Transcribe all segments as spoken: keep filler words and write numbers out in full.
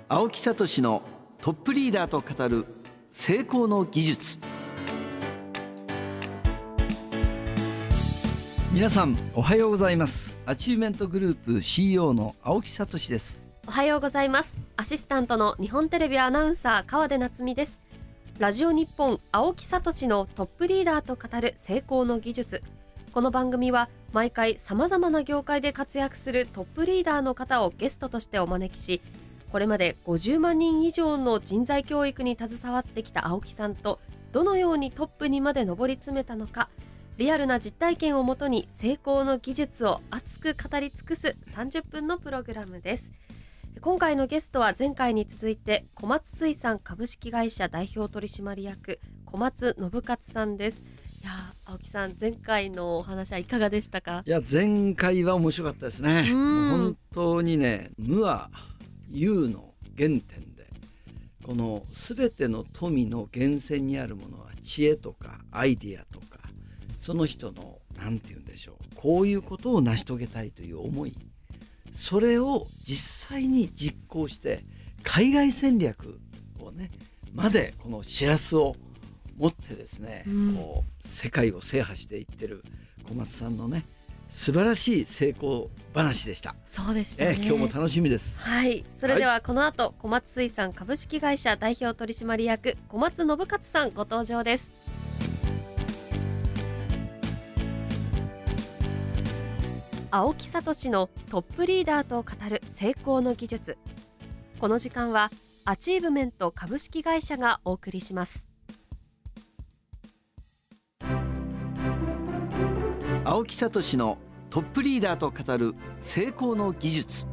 青木聡のトップリーダーと語る成功の技術。皆さんおはようございます。アチューメントグループ シーイーオー の青木聡です。 おはようございます。アシスタントの日本テレビアナウンサー川出夏美です。ラジオ日本青木聡のトップリーダーと語る成功の技術。この番組は毎回さまざまな業界で活躍するトップリーダーの方をゲストとしてお招きし、これまでごじゅうまんにん以上の人材教育に携わってきた青木さんと、どのようにトップにまで上り詰めたのか、リアルな実体験をもとに成功の技術を熱く語り尽くすさんじゅっぷんのプログラムです。今回のゲストは前回に続いて小松水産株式会社代表取締役小松信勝さんです。いや青木さん、前回のお話はいかがでしたか？ いや前回は面白かったですね。もう本当にね、無は有の原点で、この全ての富の源泉にあるものは知恵とかアイディアとか、その人のなんて言うんでしょう、こういうことを成し遂げたいという思い、それを実際に実行して海外戦略をねまでこのしらすを持ってですね、うん、こう世界を制覇していってる小松さんのね素晴らしい成功話でした。 そうでしたね。 え今日も楽しみです。 はい、それではこの後、はい、小松水産株式会社代表取締役小松信勝さんご登場です。青木聡のトップリーダーと語る成功の技術。この時間はアチーブメント株式会社がお送りします。 青木聡のトップリーダーと語る成功の技術。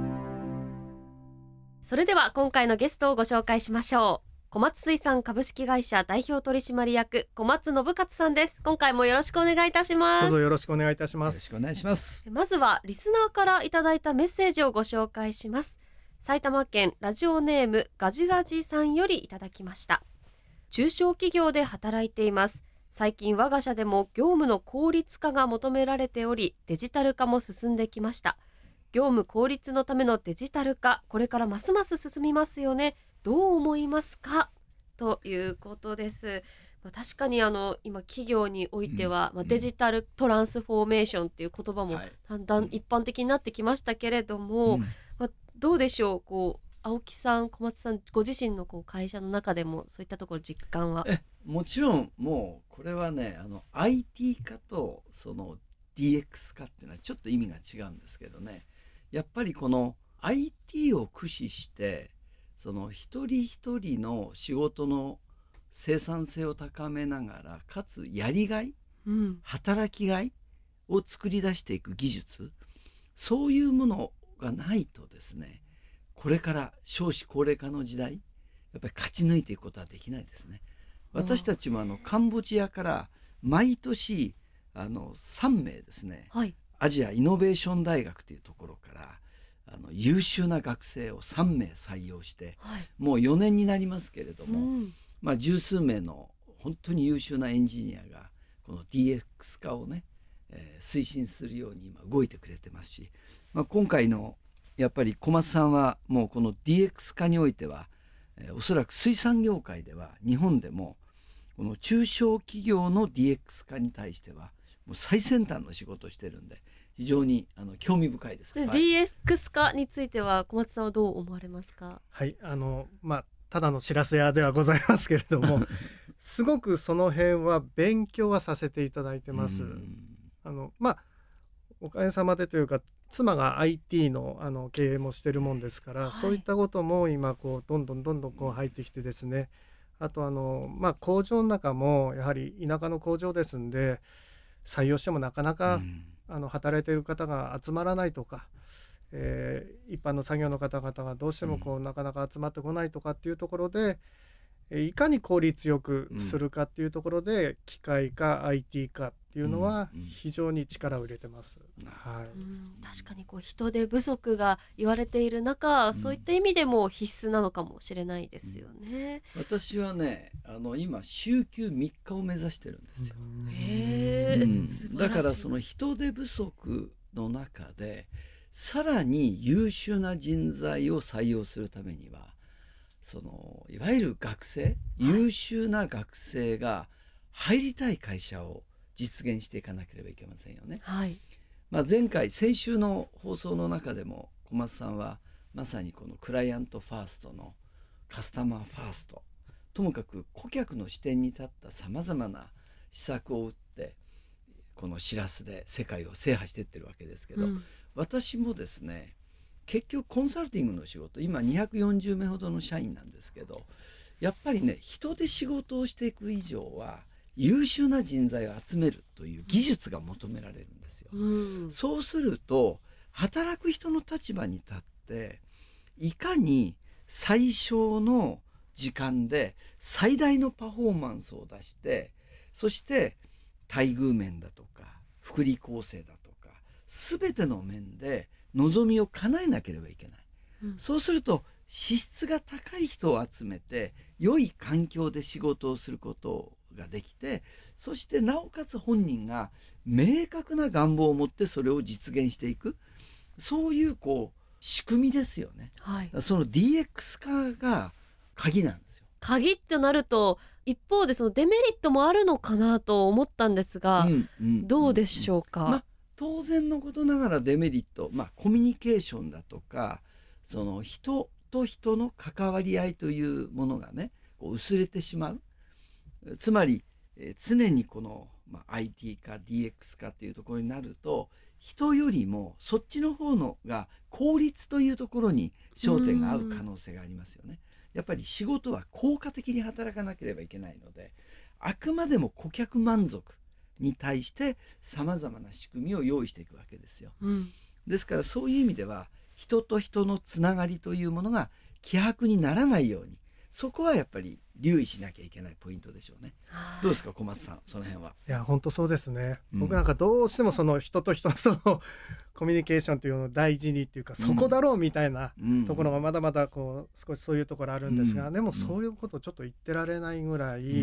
それでは今回のゲストをご紹介しましょう。小松水産株式会社代表取締役小松信勝さんです。今回もよろしくお願いいたします。 どうぞよろしくお願いいたします。 よろしくお願いします。 まずはリスナーからいただいたメッセージをご紹介します。埼玉県ラジオネームガジガジさんよりいただきました。中小企業で働いています。最近我が社でも業務の効率化が求められており、デジタル化も進んできました。業務効率のためのデジタル化、これからますます進みますよね。どう思いますか、ということです。まあ、確かにあの今企業においては、うんまあ、デジタルトランスフォーメーションっていう言葉もだんだん一般的になってきましたけれども、うんまあ、どうでしょう、こう青木さん小松さんご自身のこう会社の中でもそういったところ実感は？ えもちろんもうこれはね、あの アイティー 化とその ディーエックス 化っていうのはちょっと意味が違うんですけどね、やっぱりこの アイティー を駆使してその一人一人の仕事の生産性を高めながら、かつやりがい、うん、働きがいを作り出していく技術、そういうものがないとですね、これから少子高齢化の時代やっぱり勝ち抜いていくことはできないですね。私たちもあのカンボジアから毎年あのさんめいですね、はい、アジアイノベーション大学というところからあの優秀な学生をさんめい採用して、はい、もうよねんになりますけれども、うんまあ、十数名の本当に優秀なエンジニアがこの ディーエックス 化をね、えー、推進するように今動いてくれてますし、まあ、今回のやっぱり小松さんはもうこの ディーエックス 化においては、えー、おそらく水産業界では日本でもこの中小企業の ディーエックス 化に対してはもう最先端の仕事をしてるんで、非常にあの興味深いです。 で、はい、ディーエックス 化については小松さんはどう思われますか？ はいあのまあただのしらす屋ではございますけれどもすごくその辺は勉強はさせていただいてます。あのまあおかげさまでというか、妻が アイティー の, あの経営もしてるもんですから、はい、そういったことも今こうどんどんどんどんこう入ってきてですね、あとあの、まあ、工場の中もやはり田舎の工場ですんで、採用してもなかなか、うん、あの働いている方が集まらないとか、えー、一般の作業の方々がどうしてもこう、うん、なかなか集まってこないとかっていうところで、いかに効率よくするかっていうところで、うん、機械化 アイティー 化っていうのは非常に力を入れてます、うんはい、 うん確かにこう人手不足が言われている中、うん、そういった意味でも必須なのかもしれないですよね、 うん、私はねあの今週休みっかを目指してるんですよ。 へー、 うん、だからその人手不足の中でさらに優秀な人材を採用するためには、そのいわゆる学生、優秀な学生が入りたい会社を実現していかなければいけませんよね。 はい。 まあ、前回先週の放送の中でも小松さんはまさにこのクライアントファーストのカスタマーファースト、ともかく顧客の視点に立ったさまざまな施策を打ってこのしらすで世界を制覇していってるわけですけど、うん、私もですね結局コンサルティングの仕事、今にひゃくよんじゅうめいほどの社員なんですけど、やっぱりね人で仕事をしていく以上は優秀な人材を集めるという技術が求められるんですよ、うん、そうすると働く人の立場に立っていかに最小の時間で最大のパフォーマンスを出して、そして待遇面だとか福利厚生だとか全ての面で望みを叶えなければいけない、うん、そうすると資質が高い人を集めて良い環境で仕事をすることができて、そしてなおかつ本人が明確な願望を持ってそれを実現していく、そういうこう仕組みですよね、はい、その ディーエックス 化が鍵なんですよ。 鍵ってなると一方でそのデメリットもあるのかなと思ったんですが、うんうん、どうでしょうか。 まあ、当然のことながらデメリット、まあ、コミュニケーションだとかその人と人の関わり合いというものがねこう薄れてしまう。つまり、えー、常にこの、まあ、アイティー 化 ディーエックス 化というところになると人よりもそっちの方のが効率というところに焦点が合う可能性がありますよね。やっぱり仕事は効果的に働かなければいけないので、あくまでも顧客満足に対してさまざまな仕組みを用意していくわけですよ、うん、ですからそういう意味では人と人のつながりというものが希薄にならないように、そこはやっぱり留意しなきゃいけないポイントでしょうね。どうですか小松さん、その辺は。 いや本当そうですね、うん、僕なんかどうしてもその人と人とのコミュニケーションというのを大事にっていうか、そこだろうみたいなところがまだまだこう少しそういうところあるんですが、うん、でもそういうことをちょっと言ってられないぐらい、うん、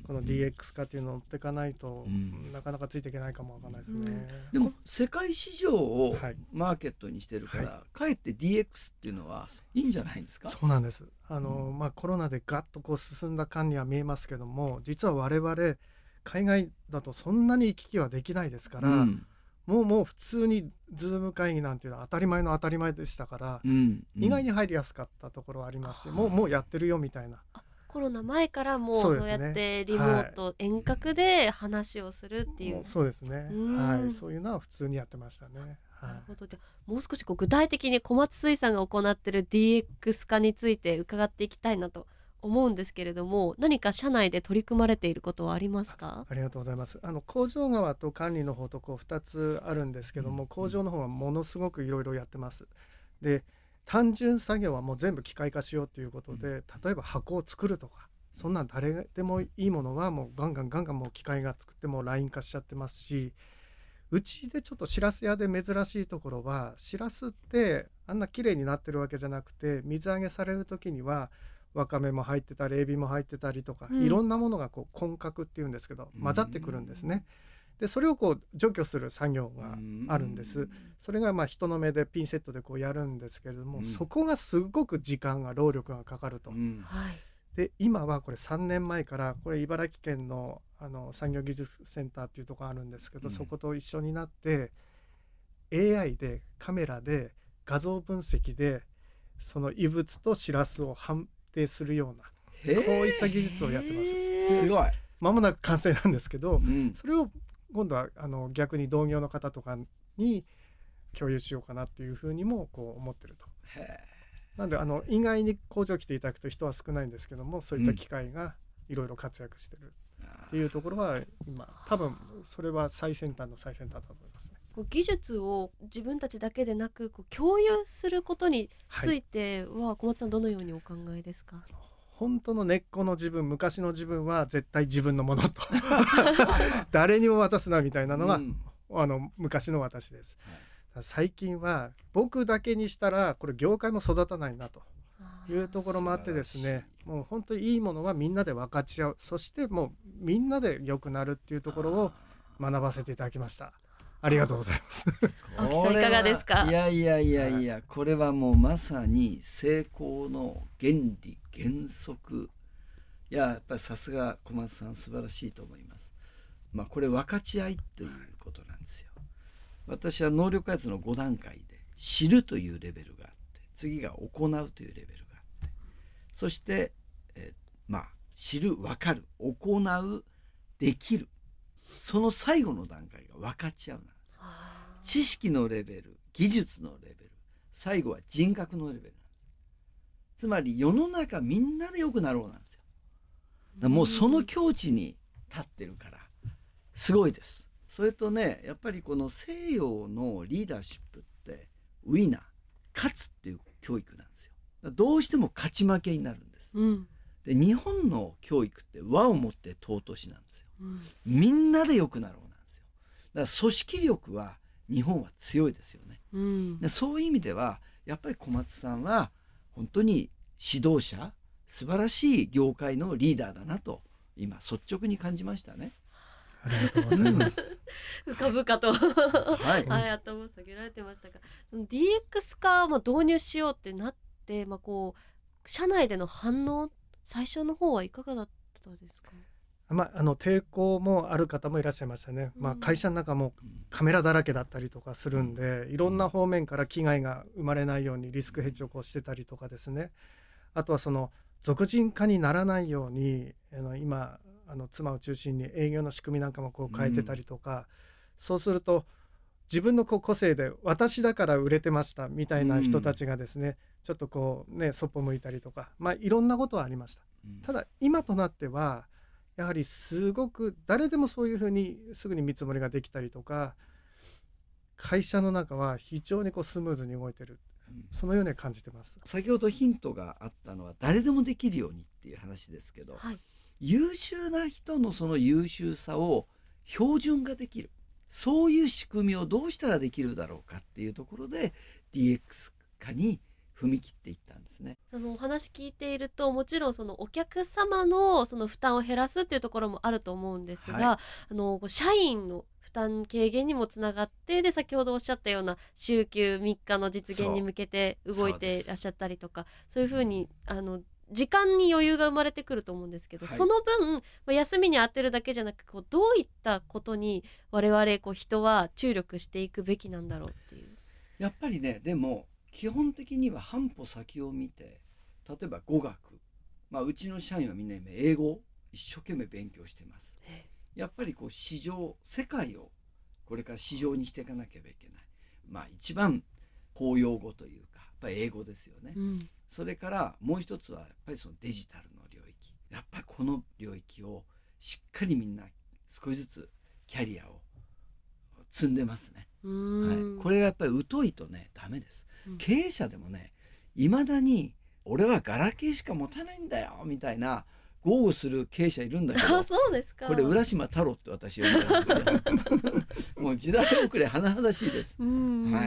この ディーエックス 化っていうのを追っていかないと、うん、なかなかついていけないかもわかんないですね、 うん、でも世界市場をマーケットにしてるから、はい、かえって ディーエックス っていうのはいいんじゃないんですか。 そうなんです。あの、うんまあ、コロナでガッとこう進んだ感には見えますけども、実は我々海外だとそんなに行き来はできないですから、うんもうもう普通にズーム会議なんていうのは当たり前の当たり前でしたから、うんうん、意外に入りやすかったところはありますし、もうもうやってるよみたいな。 コロナ前からもうそうやってリモート、はい、遠隔で話をするっていう。 そうですね、はい、そういうのは普通にやってましたね、はい、 なるほど。じゃあもう少しこう具体的に小松水産が行っている ディーエックス 化について伺っていきたいなと思うんですけれども、何か社内で取り組まれていることはありますか。 あ, ありがとうございます。あの工場側と管理の方とこうふたつあるんですけども、うん、工場の方はものすごくいろいろやってます。で単純作業はもう全部機械化しようということで、うん、例えば箱を作るとかそんなん誰でもいいものはもうガンガンガンガンもう機械が作ってもうライン化しちゃってますし、うちでちょっとしらす屋で珍しいところは、しらすってあんな綺麗になってるわけじゃなくて、水揚げされる時にはわかめも入ってたりエビも入ってたりとか、うん、いろんなものがこう混獲っていうんですけど混ざってくるんですね。でそれをこう除去する作業があるんです。それがまあ人の目でピンセットでこうやるんですけれども、うん、そこがすごく時間が労力がかかると、うん、で今はこれさんねんまえからこれ茨城県のあの産業技術センターっていうところあるんですけど、うん、そこと一緒になって エーアイ でカメラで画像分析でその異物としらすを判定するようなこういった技術をやってます。 すごい。 間もなく完成なんですけど、うん、それを今度はあの逆に同業の方とかに共有しようかなっていうふうにもこう思ってると。なのであの意外に工場来ていただくと人は少ないんですけども、そういった機会がいろいろ活躍してるっていうところは今多分それは最先端の最先端だと思いますね。 こう技術を自分たちだけでなくこう共有することについては、はい、小松さんどのようにお考えですか。 本当の根っこの自分、昔の自分は絶対自分のものと誰にも渡すなみたいなのが、うん、あの昔の私です、はい、最近は僕だけにしたらこれ業界も育たないなというところもあってですね、もう本当にいいものはみんなで分かち合う、そしてもうみんなで良くなるっていうところを学ばせていただきました。 ありがとうございます青木さんいかがですか？ いやいやいやいや、これはもうまさに成功の原理原則。いや、やっぱりさすが小松さん素晴らしいと思います。まあこれ分かち合いということなんですよ。私は能力開発のご段階で知るというレベルがあって、次が行うというレベルがあって、そして、えー、まあ知る、分かる、行う、できる、その最後の段階が分かち合うなんですよ。知識のレベル、技術のレベル、最後は人格のレベルなんです。つまり世の中みんなで良くなろうなんですよ。だからもうその境地に立ってるからすごいです。それとね、やっぱりこの西洋のリーダーシップってウィナー、勝つっていう教育なんですよ。だからどうしても勝ち負けになるんです、 うん、 で日本の教育って和をもって尊しなんですよ、 うん、 みんなで良くなろうなんですよ。だから組織力は日本は強いですよね、 うん、 でそういう意味ではやっぱり小松さんは本当に指導者、素晴らしい業界のリーダーだなと今率直に感じましたね。 ありがとうございます深々とはい、 はい、頭を下げられてましたが、その ディーエックス 化も導入しようってなって、まあ、こう社内での反応、最初の方はいかがだったですか？ まあ、あの抵抗もある方もいらっしゃいましたね、まあ、会社の中もカメラだらけだったりとかするんで、いろんな方面から危害が生まれないようにリスクヘッジをこうしてたりとかですね。あとはその属人化にならないように、あの今あの妻を中心に営業の仕組みなんかもこう変えてたりとか、うん、そうすると自分のこう個性で私だから売れてましたみたいな人たちがですね、うん、ちょっとこうねそっぽ向いたりとか、まあいろんなことはありました、うん、ただ今となってはやはりすごく誰でもそういうふうにすぐに見積もりができたりとか、会社の中は非常にこうスムーズに動いてる、うん、そのように感じてます。 先ほどヒントがあったのは誰でもできるようにっていう話ですけど、はい、優秀な人のその優秀さを標準化できる、そういう仕組みをどうしたらできるだろうかっていうところで ディーエックス 化に踏み切っていったんですね。 あのお話聞いていると、もちろんそのお客様のその負担を減らすっていうところもあると思うんですが、はい、あの社員の負担軽減にもつながって、で先ほどおっしゃったような週休みっかの実現に向けて動いていらっしゃったりとか、そういうふうにあの時間に余裕が生まれてくると思うんですけど、はい、その分休みに当てるだけじゃなく、こうどういったことに我々こう人は注力していくべきなんだろうっていう。 やっぱりね、でも基本的には半歩先を見て、例えば語学、まあ、うちの社員はみんな今英語を一生懸命勉強してます。やっぱりこう市場、世界をこれから市場にしていかなければいけない、まあ一番公用語というかやっぱり英語ですよね、うん、それからもう一つはやっぱりそのデジタルの領域、やっぱりこの領域をしっかりみんな少しずつキャリアを積んでますね。はい、これがやっぱり疎いとねダメです、うん、経営者でもね、いまだに俺はガラケーしか持たないんだよみたいな豪語する経営者いるんだけど、 あ、そうですか。 これ浦島太郎って私呼んでるんですよもう時代遅れ甚だしいです、はい、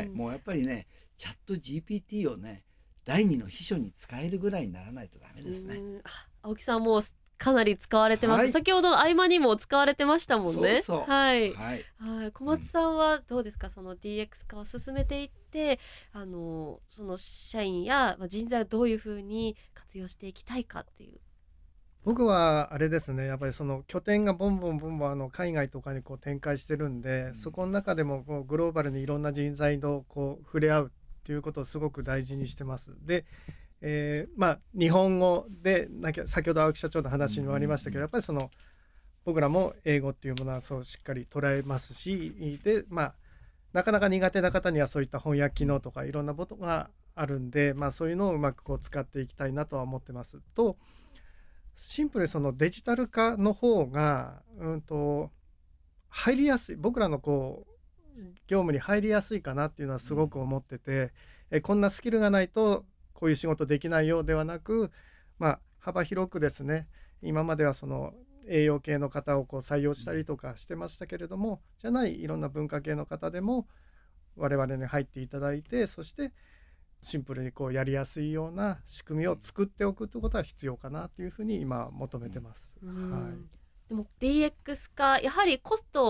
もうやっぱりねチャット ジーピーティー をね第二の秘書に使えるぐらいにならないとダメですね。 青木さんもかなり使われてます、はい、先ほど合間にも使われてましたもんね。 そうそう、 はい、 はい、 はい、小松さんはどうですか、その ディーエックス 化を進めていって、あのその社員や人材をどういうふうに活用していきたいかっていう。 僕はあれですね、やっぱりその拠点がボンボンボンボンあの海外とかにこう展開してるんで、うん、そこの中でもこうグローバルにいろんな人材とこう触れ合うっていうことをすごく大事にしてます。で、えー、まあ日本語でなんか先ほど青木社長の話にもありましたけど、やっぱりその僕らも英語っていうものはそうしっかり捉えますし、でまあなかなか苦手な方にはそういった翻訳機能とかいろんなことがあるんで、まあそういうのをうまくこう使っていきたいなとは思ってます。とシンプルにそのデジタル化の方が、うんと入りやすい、僕らのこう業務に入りやすいかなっていうのはすごく思ってて、えこんなスキルがないとこういう仕事できないようではなく、まあ幅広くですね、今まではその栄養系の方をこう採用したりとかしてましたけれども、じゃないいろんな文化系の方でも我々に入っていただいて、そしてシンプルにこうやりやすいような仕組みを作っておくということは必要かなというふうに今求めてます。 はい、でも ディーエックス 化、やはりコスト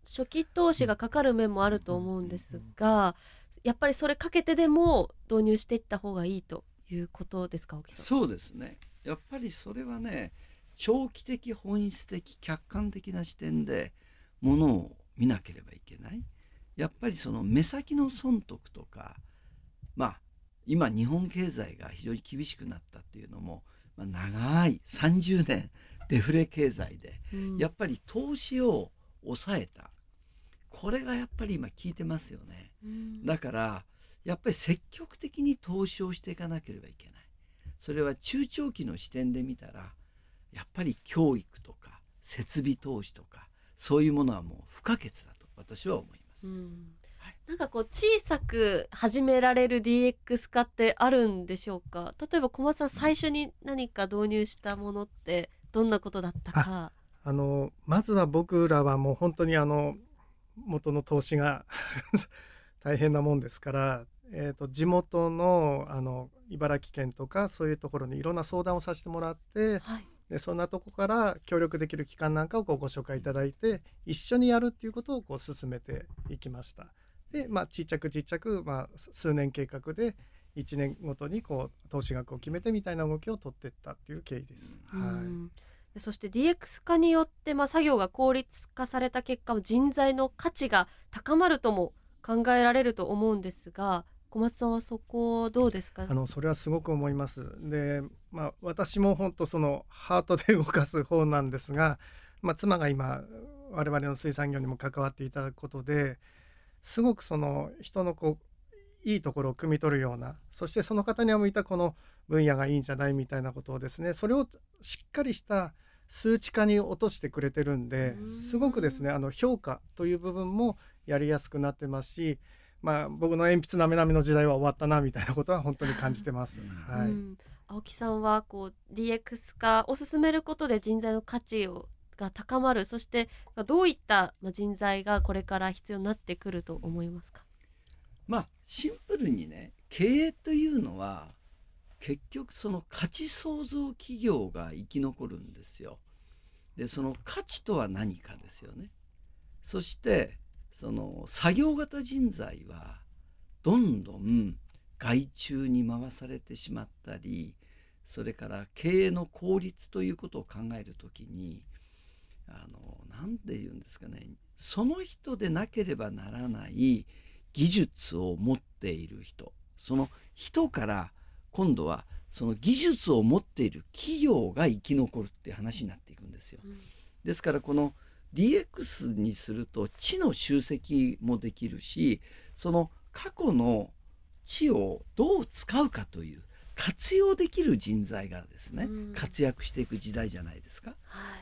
初期投資がかかる面もあると思うんですが、やっぱりそれかけてでも導入していった方がいいということですか、青木さん。 そうですね。やっぱりそれはね、長期的本質的客観的な視点でものを見なければいけない。やっぱりその目先の損得とか、まあ今日本経済が非常に厳しくなったっていうのも、まあ、長いさんじゅうねんデフレ経済で、うん、やっぱり投資を抑えた、これがやっぱり今効いてますよね、うん、だからやっぱり積極的に投資をしていかなければいけない。それは中長期の視点で見たらやっぱり教育とか設備投資とかそういうものはもう不可欠だと私は思います、うん、 はい、なんかこう小さく始められる ディーエックス 化ってあるんでしょうか。例えば小松さん、最初に何か導入したものってどんなことだったか。 ああのまずは僕らはもう本当にあの元の投資が大変なもんですから、えーと、地元 の, あの茨城県とかそういうところにいろんな相談をさせてもらって、はい、でそんなとこから協力できる機関なんかをこうご紹介いただいて一緒にやるっていうことをこう進めていきました。で、まあ、ちっちゃくちっちゃく、まあ、数年計画でいちねんごとにこう投資額を決めてみたいな動きを取っていったっていう経緯です、 うん、はい、そして ディーエックス 化によって、まあ、作業が効率化された結果、人材の価値が高まるとも考えられると思うんですが、小松さんはそこどうですか。 あのそれはすごく思います。で、まあ、私も本当そのハートで動かす方なんですが、まあ、妻が今我々の水産業にも関わっていただくことですごくその人のこういいところを汲み取るような、そしてその方には向いたこの分野がいいんじゃないみたいなことをですね、それをしっかりした数値化に落としてくれてるんで、すごくですね、あの評価という部分もやりやすくなってますし、まあ、僕の鉛筆なめなめの時代は終わったなみたいなことは本当に感じてます、はい、うん、 青木さんはこう ディーエックス 化を進めることで人材の価値をが高まる、そしてどういった人材がこれから必要になってくると思いますか。 まあシンプルにね、経営というのは結局その価値創造企業が生き残るんですよ。でその価値とは何かですよね。そしてその作業型人材はどんどん外注に回されてしまったり、それから経営の効率ということを考えるときに、あの何て言うんですかね、その人でなければならない技術を持っている人、その人から今度はその技術を持っている企業が生き残るっていう話になっていくんですよ、うん、ですからこの ディーエックス にすると知の集積もできるし、その過去の知をどう使うかという活用できる人材がですね、うん、活躍していく時代じゃないですか。 はい、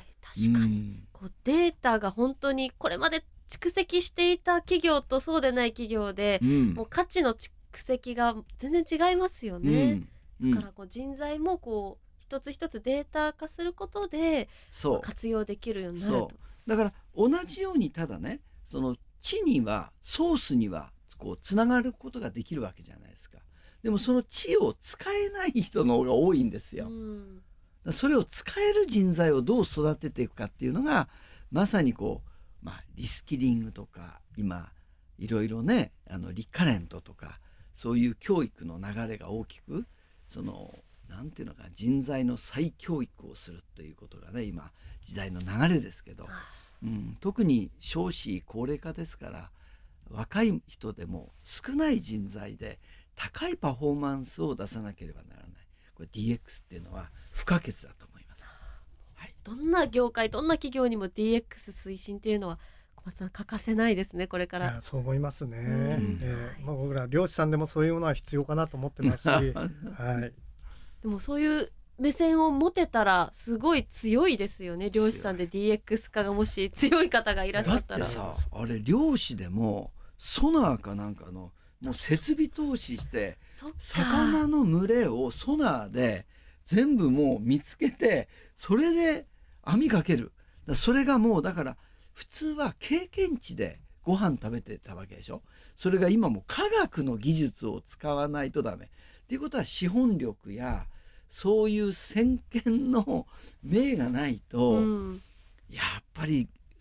確かに、うん、こうデータが本当にこれまで蓄積していた企業とそうでない企業で、うん、もう価値の蓄積が全然違いますよね、うん、だからこう人材もこう一つ一つデータ化することで活用できるようになると。 だから同じように、ただね、その知にはソースにはこうつながることができるわけじゃないですか。でもその知を使えない人の方が多いんですよ、うん、それを使える人材をどう育てていくかっていうのがまさにこう、まあ、リスキリングとか今いろいろね、あのリカレントとかそういう教育の流れが大きく、そのなんていうのか、人材の再教育をするということがね、今時代の流れですけど、うん、特に少子高齢化ですから、若い人でも少ない人材で高いパフォーマンスを出さなければならない。これ ディーエックス っていうのは不可欠だと思います、 はい、どんな業界どんな企業にも ディーエックス 推進っていうのは小松さん欠かせないですね、これから。 いや、そう思いますね、うんえーまあ、僕ら漁師さんでもそういうものは必要かなと思ってますし、はい、 でもそういう目線を持てたらすごい強いですよね。漁師さんで ディーエックス 化がもし強い方がいらっしゃったら。 だってさ、あれ漁師でもソナーかなんかのもう設備投資して魚の群れをソナーで全部もう見つけて、それで網かける。それがもうだから普通は経験値でご飯食べてたわけでしょ。それが今もう科学の技術を使わないとダメっていうことは、資本力やそういう先見の明がないと、うん、やっぱり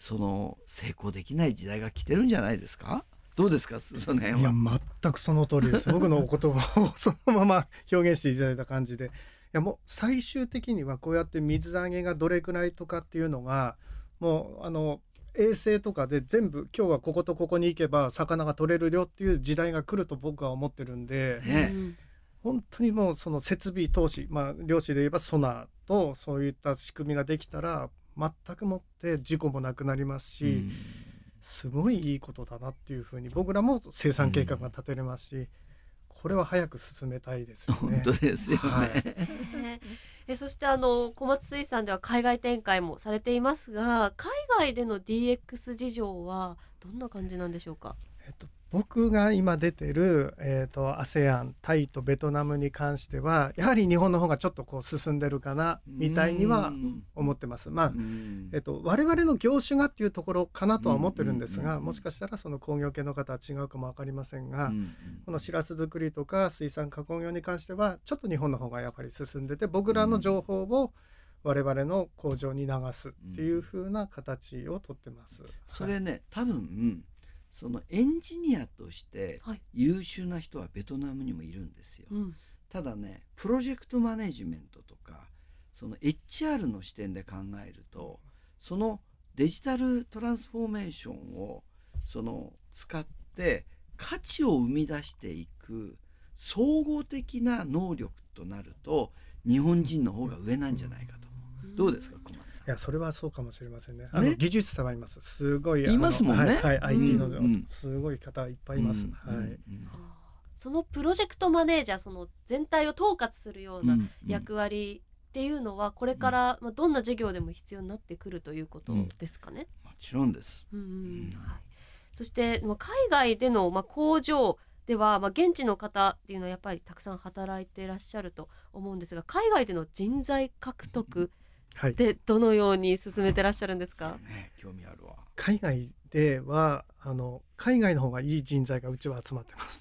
その成功できない時代が来てるんじゃないですか。どうですか、その辺は。 いや全くその通りです。僕のお言葉をそのまま表現していただいた感じで、いやもう最終的にはこうやって水揚げがどれくらいとかっていうのがもうあの衛星とかで全部今日はこことここに行けば魚が取れるよっていう時代が来ると僕は思ってるんで、 ねうん、 本当にもうその設備投資、まあ漁師で言えばソナーとそういった仕組みができたら全くもって事故もなくなりますし、 うんすごいいいことだなっていうふうに僕らも生産計画が立てれますし、うん、これは早く進めたいですよね。 本当ですよね、はい、 ええそしてあの小松水産では海外展開もされていますが、海外での ディーエックス 事情はどんな感じなんでしょうか。 えっと、僕が今出てる、えっと、アセアン タイとベトナムに関してはやはり日本の方がちょっとこう進んでるかなみたいには思ってます。まあえっと、我々の業種がっていうところかなとは思ってるんですが、もしかしたらその工業系の方は違うかも分かりませんが、うんうん、このしらす作りとか水産加工業に関してはちょっと日本の方がやっぱり進んでて、僕らの情報を我々の工場に流すっていう風な形をとってます、うん、 それね、多分そのエンジニアとして優秀な人はベトナムにもいるんですよ、はい、ただねプロジェクトマネジメントとかその エイチアール の視点で考えると、そのデジタルトランスフォーメーションをその使って価値を生み出していく総合的な能力となると日本人の方が上なんじゃないかと。どうですか小松さん。 いやそれはそうかもしれませんね。あのね技術者はいます。すごいいますもんね、 はいはい、アイティー の、うん、すごい方いっぱいいます、うんはいうん、 そのプロジェクトマネージャー、その全体を統括するような役割っていうのはこれから、まあ、どんな事業でも必要になってくるということですかね。 うん、もちろんです、 うんうんはい、そして、まあ、海外での、まあ、工場では、まあ、現地の方っていうのはやっぱりたくさん働いていらっしゃると思うんですが、海外での人材獲得でどのように進めてらっしゃるんですか。 そうね、興味あるわ。 海外ではあの海外の方がいい人材がうちは集まってます。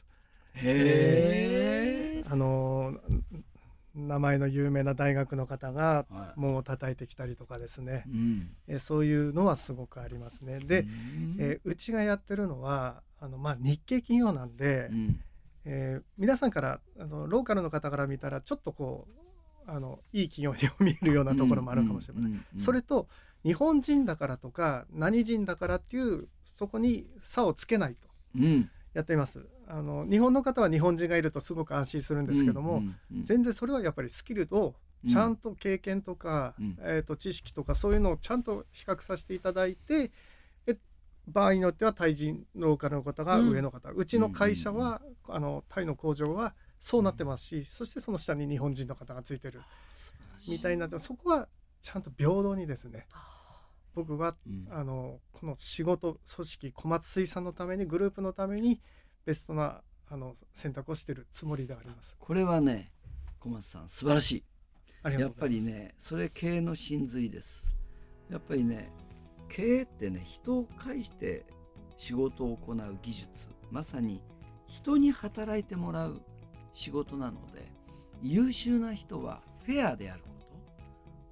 へー。 あの名前の有名な大学の方が門を叩いてきたりとかですね、はいえそういうのはすごくありますね。で、うんえうちがやってるのはあの、まあ、日系企業なんで、うんえー、皆さんからあのローカルの方から見たらちょっとこうあのいい企業に見えるようなところもあるかもしれない、うんうんうんうん、それと日本人だからとか何人だからっていうそこに差をつけないとやっています、うん、あの日本の方は日本人がいるとすごく安心するんですけども、うんうんうん、全然それはやっぱりスキルとちゃんと経験とか、うんえー、と知識とかそういうのをちゃんと比較させていただいて、え場合によってはタイ人ローカルの方が上の方、うん、うちの会社は、うんうんうん、あのタイの工場はそうなってますし、うん、そしてその下に日本人の方がついてるみたいになって、そこはちゃんと平等にですね、僕は、うん、あのこの仕事組織小松水産のためにグループのためにベストなあの選択をしているつもりであります。 これはね小松さん素晴らしい。 ありがとうございます。 やっぱりねそれ経営の真髄です。やっぱりね経営ってね人を介して仕事を行う技術、まさに人に働いてもらう仕事なので、優秀な人はフェアであること、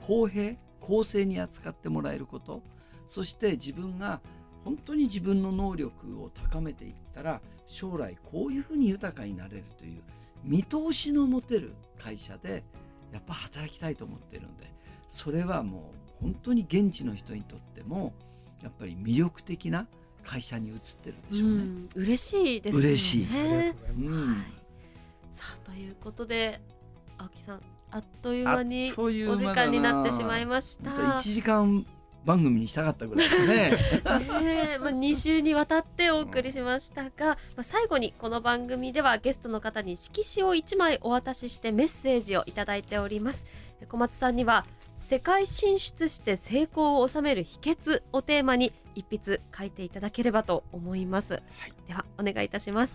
公平公正に扱ってもらえること、そして自分が本当に自分の能力を高めていったら将来こういうふうに豊かになれるという見通しの持てる会社でやっぱ働きたいと思っているので、それはもう本当に現地の人にとってもやっぱり魅力的な会社に移ってるんでしょうね。うん、 嬉しいですね。 嬉しい。 ありがとうございます。 うん、さあということで青木さんあっという間にお時間になってしまいました。 いちじかん番組にしたかったぐらいですね。 ねまあ、に週にわたってお送りしましたが、まあ、最後にこの番組ではゲストの方に色紙をいちまいお渡ししてメッセージをいただいております。小松さんには世界進出して成功を収める秘訣をテーマに一筆書いていただければと思います、はい、ではお願いいたします。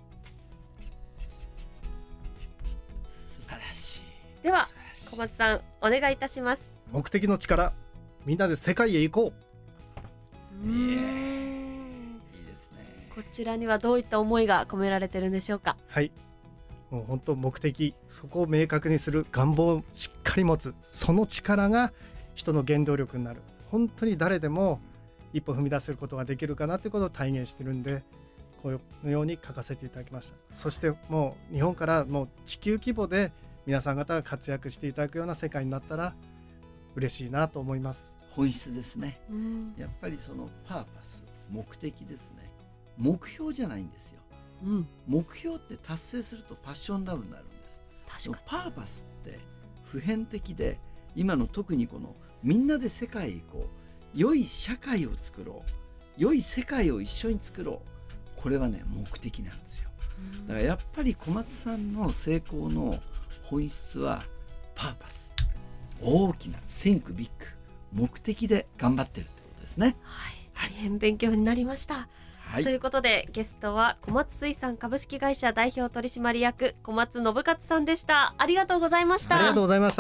素晴らしい。 では小松さんお願いいたします。 目的の力、みんなで世界へ行こう。うーん、 いいですね。 こちらにはどういった思いが込められてるんでしょうか。 はい、もう本当目的、そこを明確にする、願望をしっかり持つ、その力が人の原動力になる。本当に誰でも一歩踏み出せることができるかなということを体現してるんで、このように書かせていただきました。そしてもう日本からもう地球規模で皆さん方が活躍していただくような世界になったら嬉しいなと思います。 本質ですね、 うん、 やっぱりそのパーパス、目的ですね。目標じゃないんですよ、 うん、 目標って達成するとパッションラブになるんです。 確かにパーパスって普遍的で、今の特にこのみんなで世界へこう良い社会を作ろう、良い世界を一緒に作ろう、これはね目的なんですよ。だからやっぱり小松さんの成功の本質はパーパス、大きな Think Big、 目的で頑張ってるってことですね。 はい、大変勉強になりました、はい、ということでゲストは小松水産株式会社代表取締役小松信勝さんでした。ありがとうございました。 ありがとうございました。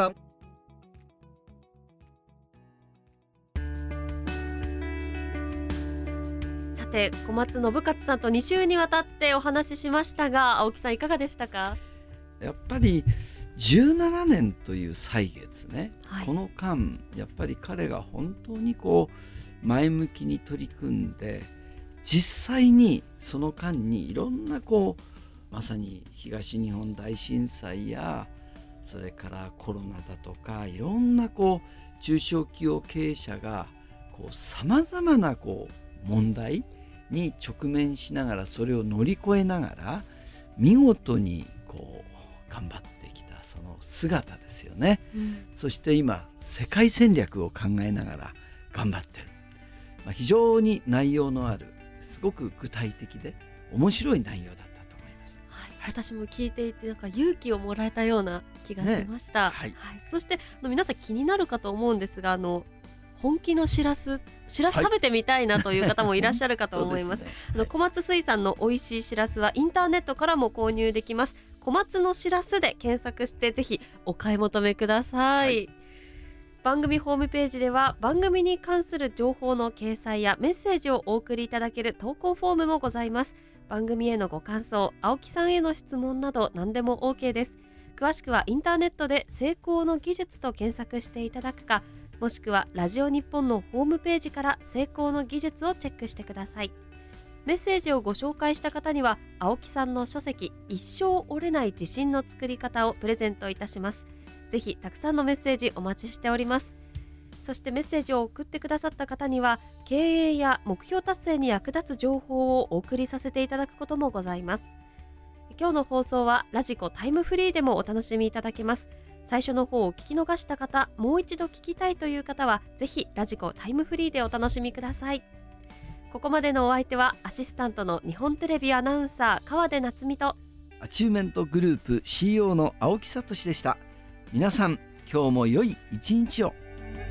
さて小松信勝さんとに週にわたってお話ししましたが、青木さんいかがでしたか？ やっぱりじゅうななねんという歳月ね、 はい、 この間やっぱり彼が本当にこう前向きに取り組んで、実際にその間にいろんなこうまさに東日本大震災やそれからコロナだとか、いろんなこう中小企業経営者がさまざまなこう問題に直面しながら、それを乗り越えながら見事にこう頑張ってきたその姿ですよね、うん、そして今世界戦略を考えながら頑張ってる、まあ、非常に内容のある、すごく具体的で面白い内容だったと思います、 はいはい、私も聞いていてなんか勇気をもらえたような気がしました、ね、はいはい、そしてあの皆さん気になるかと思うんですが、あの本気のしらすしらす食べてみたいなという方もいらっしゃるかと思います、はい、あの小松水産の美味しいしらすはインターネットからも購入できます。小松のしらすで検索してぜひお買い求めください、はい、番組ホームページでは番組に関する情報の掲載やメッセージをお送りいただける投稿フォームもございます。番組へのご感想、青木さんへの質問など何でも OK です。詳しくはインターネットで成功の技術と検索していただくか、もしくはラジオ日本のホームページから成功の技術をチェックしてください。メッセージをご紹介した方には青木さんの書籍一生折れない自信の作り方をプレゼントいたします。ぜひたくさんのメッセージお待ちしております。そしてメッセージを送ってくださった方には経営や目標達成に役立つ情報をお送りさせていただくこともございます。今日の放送はラジコタイムフリーでもお楽しみいただけます。最初の方を聞き逃した方、もう一度聞きたいという方はぜひラジコタイムフリーでお楽しみください。ここまでのお相手はアシスタントの日本テレビアナウンサー川出夏美とアチューメントグループ シーイーオー の青木聡でした。皆さん今日も良い一日を。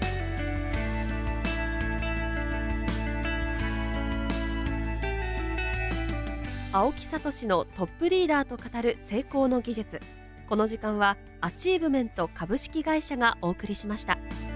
青木聡のトップリーダーと語る成功の技術。この時間はアチーブメント株式会社がお送りしました。